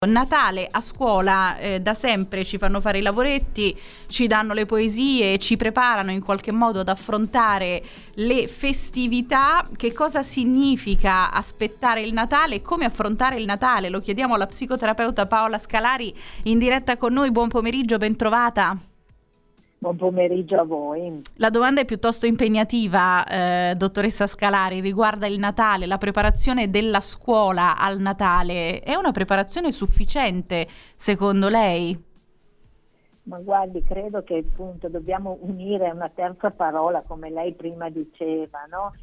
Natale a scuola da sempre ci fanno fare i lavoretti, ci danno le poesie, ci preparano in qualche modo ad affrontare le festività. Che cosa significa aspettare il Natale e come affrontare il Natale? Lo chiediamo alla psicoterapeuta Paola Scalari in diretta con noi. Buon pomeriggio, ben trovata. Buon pomeriggio a voi. La domanda è piuttosto impegnativa, dottoressa Scalari, riguarda il Natale, la preparazione della scuola al Natale. È una preparazione sufficiente, secondo lei? Ma guardi, credo che appunto dobbiamo unire una terza parola, come lei prima diceva, no?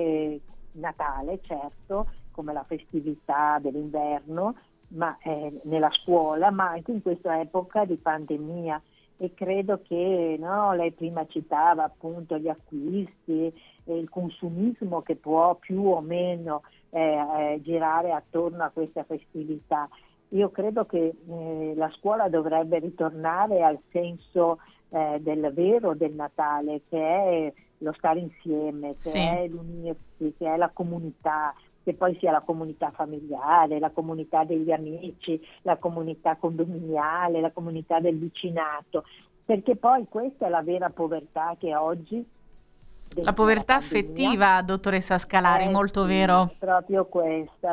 Natale, certo, come la festività dell'inverno, ma nella scuola, ma anche in questa epoca di pandemia. E credo che lei prima citava appunto gli acquisti e il consumismo che può più o meno girare attorno a questa festività. Io credo che la scuola dovrebbe ritornare al senso del vero del Natale, che è lo stare insieme, che è l'unirsi, che è la comunità, che poi sia la comunità familiare, la comunità degli amici, la comunità condominiale, la comunità del vicinato, perché poi questa è la vera povertà che oggi... La povertà affettiva, dottoressa Scalari, molto vero. Proprio questa,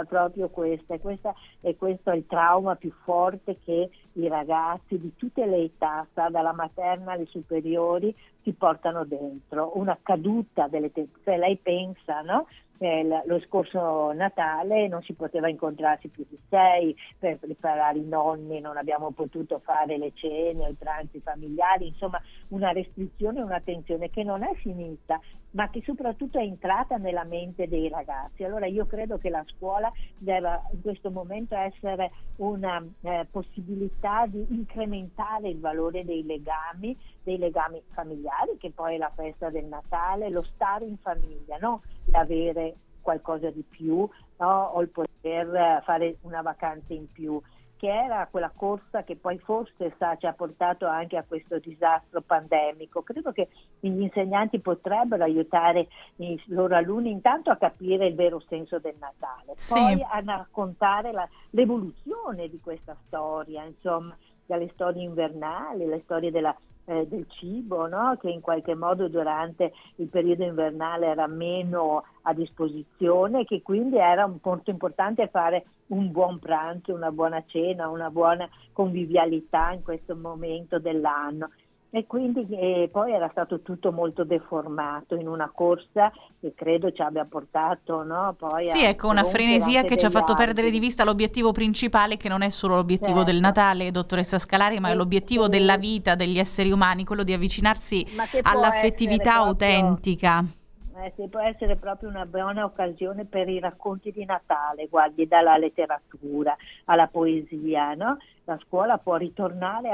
e questo è il trauma più forte che i ragazzi di tutte le età, dalla materna alle superiori, si portano dentro. Una caduta se lei pensa, no? Lo scorso Natale non si poteva incontrarsi più di 6 per preparare i nonni, non abbiamo potuto fare le cene o i pranzi familiari, insomma una restrizione, una tensione che non è finita, ma che soprattutto è entrata nella mente dei ragazzi. Allora io credo che la scuola debba in questo momento essere una possibilità di incrementare il valore dei legami familiari, che poi è la festa del Natale, lo stare in famiglia, no? L'avere qualcosa di più, no? O il poter fare una vacanza in più, che era quella corsa che poi forse ci ha portato anche a questo disastro pandemico. Credo che gli insegnanti potrebbero aiutare i loro alunni intanto a capire il vero senso del Natale, poi a raccontare l'evoluzione di questa storia, insomma, dalle storie invernali, le storie del cibo, no? Che in qualche modo durante il periodo invernale era meno a disposizione, che quindi era molto importante fare un buon pranzo, una buona cena, una buona convivialità in questo momento dell'anno. E quindi poi era stato tutto molto deformato in una corsa che credo ci abbia portato, no? Poi una frenesia che ci ha fatto perdere di vista l'obiettivo principale, che non è solo l'obiettivo del Natale, dottoressa Scalari, ma è l'obiettivo della vita degli esseri umani, quello di avvicinarsi all'affettività autentica. Se può essere proprio una buona occasione per i racconti di Natale, guardi, dalla letteratura alla poesia, no? La scuola può ritornare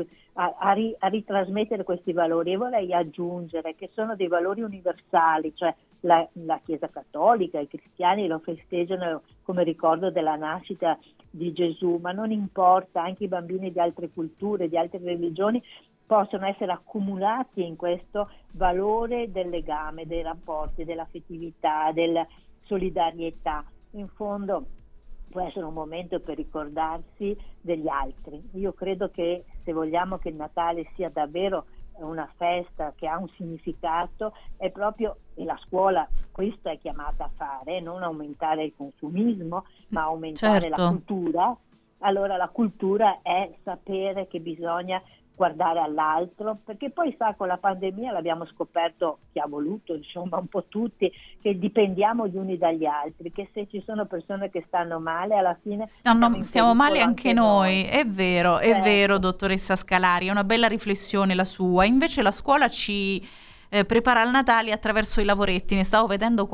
a ritrasmettere questi valori, e vorrei aggiungere che sono dei valori universali, cioè la Chiesa Cattolica, i cristiani lo festeggiano come ricordo della nascita di Gesù, ma non importa, anche i bambini di altre culture, di altre religioni possono essere accumulati in questo valore del legame, dei rapporti, dell'affettività, della solidarietà. In fondo può essere un momento per ricordarsi degli altri. Io credo che se vogliamo che il Natale sia davvero una festa che ha un significato, è proprio, e la scuola questo è chiamata a fare, non aumentare il consumismo, ma aumentare la cultura. Allora la cultura è sapere che bisogna guardare all'altro, perché poi con la pandemia l'abbiamo scoperto, chi ha voluto, insomma un po' tutti, che dipendiamo gli uni dagli altri, che se ci sono persone che stanno male, alla fine stiamo male anche noi. È vero, dottoressa Scalari, è una bella riflessione la sua. Invece la scuola ci prepara al Natale attraverso i lavoretti. Ne stavo vedendo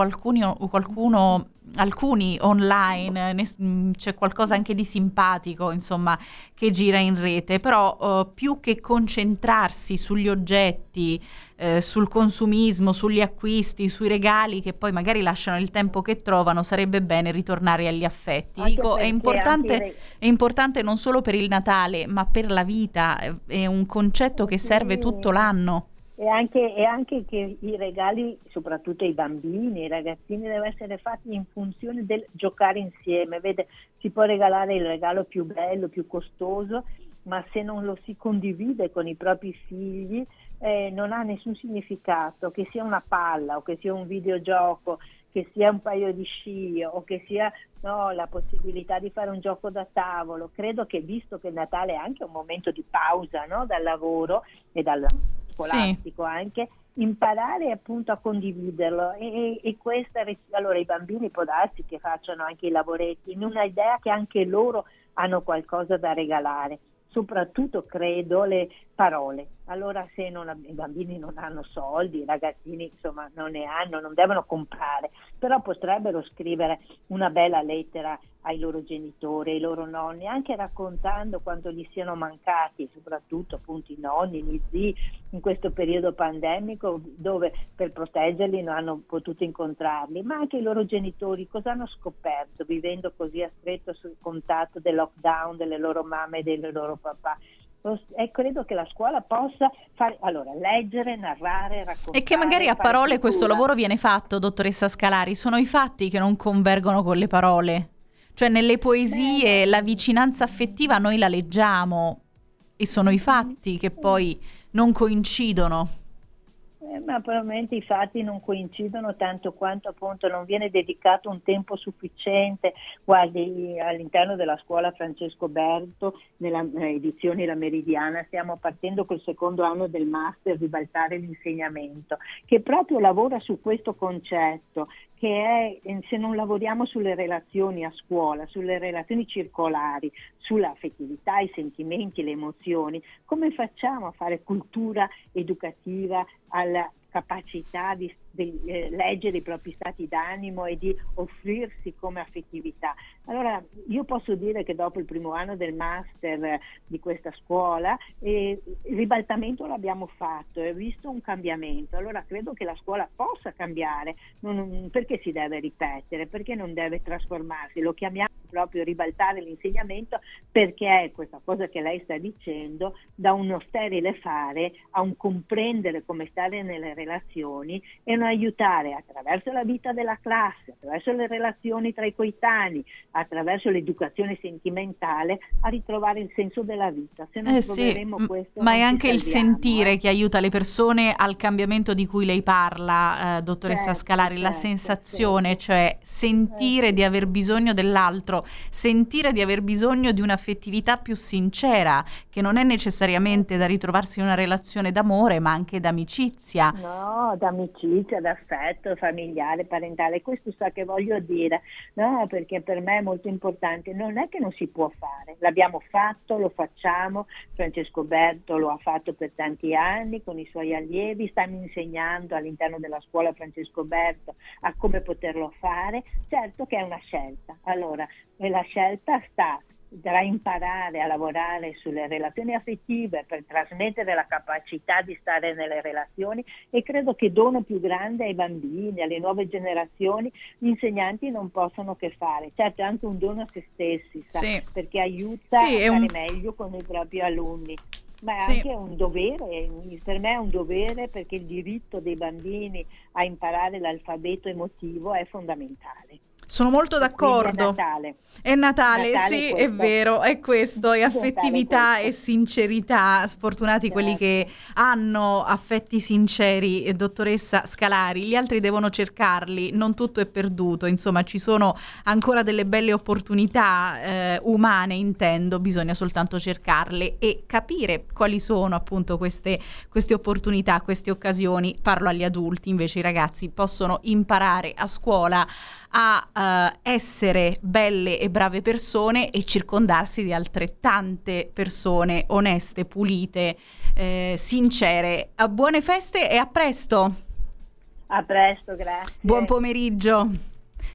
alcuni online, c'è qualcosa anche di simpatico, insomma, che gira in rete, però più che concentrarsi sugli oggetti, sul consumismo, sugli acquisti, sui regali che poi magari lasciano il tempo che trovano, sarebbe bene ritornare agli affetti. Dico, è importante non solo per il Natale, ma per la vita, è un concetto che serve tutto l'anno. e anche che i regali, soprattutto ai bambini, ai ragazzini, devono essere fatti in funzione del giocare insieme. Vede, si può regalare il regalo più bello, più costoso, ma se non lo si condivide con i propri figli non ha nessun significato, che sia una palla o che sia un videogioco, che sia un paio di sci o che sia la possibilità di fare un gioco da tavolo. Credo che, visto che Natale è anche un momento di pausa, no? Dal lavoro e dal scolastico, anche imparare appunto a condividerlo e allora i bambini può darsi che facciano anche i lavoretti in una idea che anche loro hanno qualcosa da regalare. Soprattutto credo le parole. Allora se i bambini non hanno soldi, i ragazzini insomma non ne hanno, non devono comprare, però potrebbero scrivere una bella lettera ai loro genitori, ai loro nonni, anche raccontando quanto gli siano mancati, soprattutto appunto i nonni, gli zii, in questo periodo pandemico dove per proteggerli non hanno potuto incontrarli, ma anche i loro genitori cosa hanno scoperto vivendo così a stretto sul contatto del lockdown delle loro mamme e dei loro papà. E credo che la scuola possa fare, leggere, narrare, raccontare. E che magari a parole questo lavoro viene fatto, dottoressa Scalari, sono i fatti che non convergono con le parole. Cioè nelle poesie la vicinanza affettiva noi la leggiamo e sono i fatti che poi non coincidono. Ma probabilmente i fatti non coincidono tanto quanto appunto non viene dedicato un tempo sufficiente. Guardi, all'interno della scuola Francesco Berto, nella edizione La Meridiana, stiamo partendo col secondo anno del master Ribaltare l'insegnamento, che proprio lavora su questo concetto, che è, se non lavoriamo sulle relazioni a scuola, sulle relazioni circolari, sulla affettività, i sentimenti, le emozioni, come facciamo a fare cultura educativa alla capacità di leggere i propri stati d'animo e di offrirsi come affettività. Allora io posso dire che dopo il primo anno del master di questa scuola il ribaltamento l'abbiamo fatto e ho visto un cambiamento. Allora credo che la scuola possa cambiare, perché si deve ripetere, perché non deve trasformarsi. Lo chiamiamo proprio ribaltare l'insegnamento perché è questa cosa che lei sta dicendo, da uno sterile fare a un comprendere come stare nelle relazioni e non aiutare attraverso la vita della classe, attraverso le relazioni tra i coetanei, attraverso l'educazione sentimentale a ritrovare il senso della vita. Se non troveremo questo, ma è anche il sentire che aiuta le persone al cambiamento di cui lei parla, dottoressa Scalari, la sensazione, cioè sentire di aver bisogno dell'altro, sentire di aver bisogno di un'affettività più sincera, che non è necessariamente da ritrovarsi in una relazione d'amore, ma anche d'amicizia. No, d'amicizia, d'affetto familiare, parentale. Questo sa che voglio dire, no? Perché per me è molto importante. Non è che non si può fare, l'abbiamo fatto, lo facciamo. Francesco Berto lo ha fatto per tanti anni con i suoi allievi, stanno insegnando all'interno della scuola Francesco Berto a come poterlo fare. Certo che è una scelta. Allora, la scelta sta tra imparare a lavorare sulle relazioni affettive per trasmettere la capacità di stare nelle relazioni, e credo che dono più grande ai bambini, alle nuove generazioni, gli insegnanti non possono che fare. Certo è anche un dono a se stessi, perché aiuta a stare meglio con i propri alunni. Ma è anche un dovere, per me è un dovere, perché il diritto dei bambini a imparare l'alfabeto emotivo è fondamentale. Sono molto d'accordo. È Natale, sì, è vero, è questo, è affettività e sincerità. Sfortunati quelli che hanno affetti sinceri, dottoressa Scalari, gli altri devono cercarli, non tutto è perduto, insomma ci sono ancora delle belle opportunità umane, intendo, bisogna soltanto cercarle e capire quali sono appunto queste opportunità, queste occasioni. Parlo agli adulti, invece i ragazzi possono imparare a scuola a essere belle e brave persone e circondarsi di altrettante persone oneste, pulite, sincere. Buone feste e a presto! A presto, grazie. Buon pomeriggio!